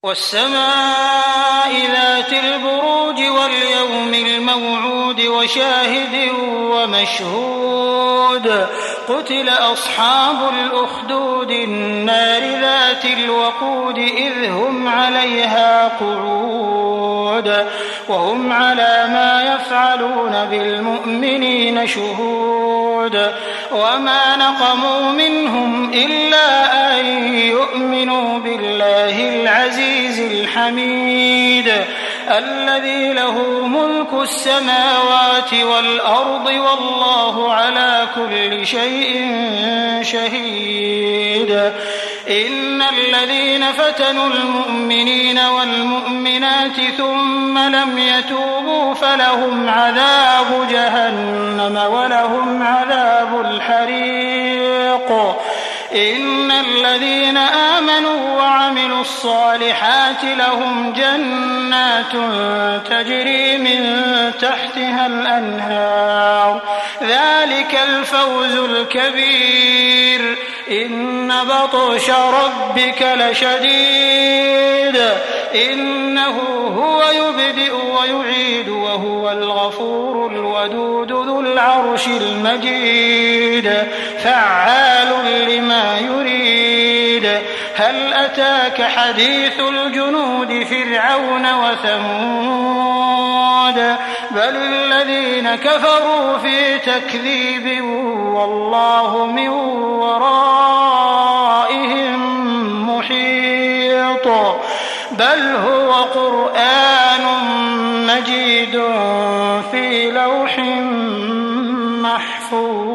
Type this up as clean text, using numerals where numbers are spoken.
والسماء ذات البروج واليوم الموعود وشاهد ومشهود قتل أصحاب الأخدود النار ذات الوقود إذ هم عليها قعود وهم على ما يفعلون بالمؤمنين شهود وما نقموا منهم إلا أن يؤمنوا بالله العزيز الحميد الذي له ملك السماوات والأرض والله على كل شيء شهيد إن الذين فتنوا المؤمنين والمؤمنات ثم لم يتوبوا فلهم عذاب جهنم ولهم عذاب الحريق إن الذين آمنوا وعملوا الصالحات لهم جنات تجري من تحتها الأنهار ذلك الفوز الكبير إن بطش ربك لشديد إنه هو يبدئ ويعيد وهو الغفور الودود ذو العرش المجيد فعال لما يريد هل أتاك حديث الجنود فرعون وثمود بل الذين كفروا في تكذيب والله من ورائهم محيط بل هو قرآن مجيد في لوح محفوظ.